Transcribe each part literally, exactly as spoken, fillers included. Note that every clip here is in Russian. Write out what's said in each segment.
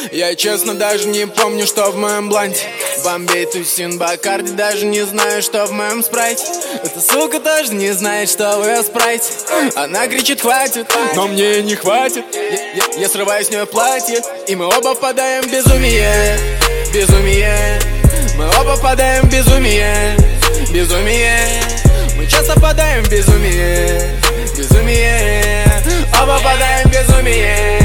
Я честно даже не помню, что в моем бланте. Бомбей, тусин, Бакарди, даже не знаю, что в моем спрайте. Эта сука тоже не знает, что в ее спрайте. Она кричит хватит, но мне не хватит. Я, я, я срываю с нее платье, и мы оба впадаем в безумие. Безумие. Мы оба впадаем в безумие. Безумие. Мы часто впадаем в безумие. Безумие. Оба впадаем в безумие.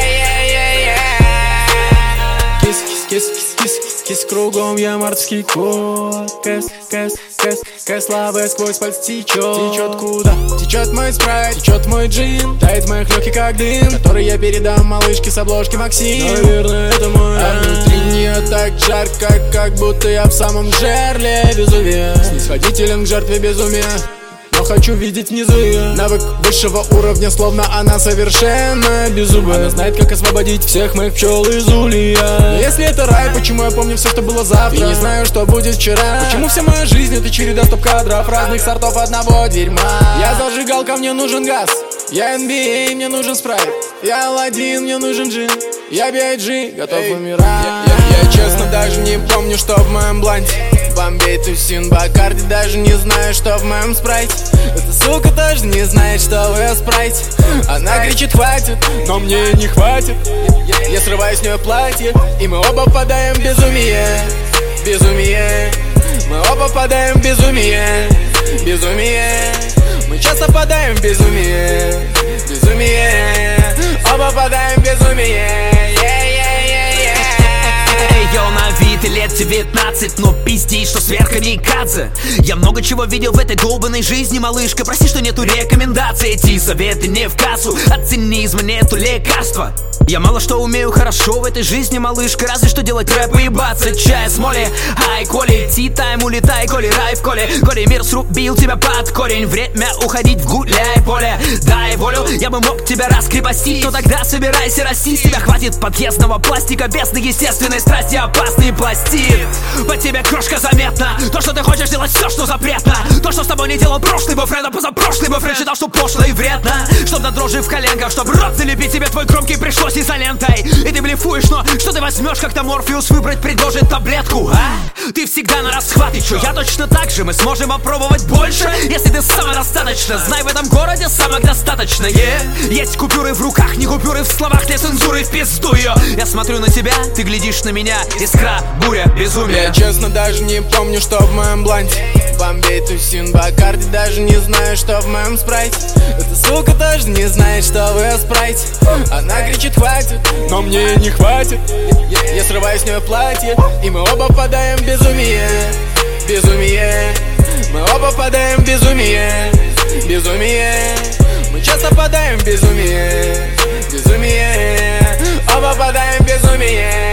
Кис, кис, кис, кис, кис, кругом я мартовский кот. Кэс, кэс, кэс, кэс, лавы сквозь пальцы течет. Течет куда? Течет мой спрайт, течет мой джин. Тает в моих легких как дым, который я передам малышке с обложки Максим. Наверное, это мой. А внутри нее так жарко, как будто я в самом жерле безумия. Снисходителен к жертве безумия, но хочу видеть внизу ее. Навык высшего уровня, словно она совершенно беззубая. Она знает, как освободить всех моих пчел из улья. Но если это рай, почему я помню все, что было завтра? И не знаю, что будет вчера. Почему вся моя жизнь — это череда стоп-кадров разных сортов одного дерьма? Я зажигалка, мне нужен газ. Я эн би эй, мне нужен спрайт. Я Аладдин, мне нужен джин. Я би ай джи, готов умирать. я, я, я честно даже не помню, что в моем бланте. Бомбей, тусин, Бакарди, даже не знаю, что в моем спрайте. Эта сука тоже не знает, что в ее спрайте. Она кричит хватит, но мне не хватит. Я, я, я срываю с нее платье, и мы оба впадаем в безумие. Безумие. Мы оба впадаем в безумие. Безумие. Мы часто впадаем в безумие. Безумие. Оба впадаем в безумие. Йо, на вид и лет девятнадцать, но пиздей, что сверхкамикадзе. Я много чего видел в этой долбанной жизни, малышка. Прости, что нету рекомендаций, эти советы не в кассу. От цинизма нету лекарства. Я мало что умею хорошо в этой жизни, малышка. Разве что делать рэп и ебаться чай с моли. Ай, Коли, ти-тайм, улетай, Коли, рай в Коле. Коли, мир срубил тебя под корень. Время уходить в гуляй поле. Дай волю, я бы мог тебя раскрепостить, но тогда собирайся расти. С тебя хватит подъездного пластика без естественной страсти. Опасный пластид. По тебе крошка заметна. То, что ты хочешь делать все, что запретно. То, что с тобой не делал прошлый бойфренд, а позапрошлый бойфренд считал, что пошло и вредно. Чтоб на дрожжи в коленках, чтоб рот залепить тебе твой громкий пришлось изолентой. И ты блефуешь, но что ты возьмешь, когда Морфеус выбрать предложит таблетку, а? Ты всегда на расхват, и чё? Я точно так же, мы сможем попробовать больше, если ты самодостаточно. Знай, в этом городе самых достаточно, yeah. Есть купюры в руках, не купюры в словах, для цензуры в пизду ее. Я смотрю на тебя, ты глядишь на меня. Искра, буря, безумие. Я честно даже не помню, что в моем бланте. Бомбей, тусин, Бакарди, даже не знаю, что в моем спрайте. Эта сука тоже не знает, что в ее спрайте. Она кричит хватит, но мне не хватит. Я, я, я срываю с нее платье, и мы оба впадаем в безумие. Безумие. Мы оба впадаем в безумие. Безумие. Мы часто впадаем в безумие. Безумие. Оба впадаем в безумие.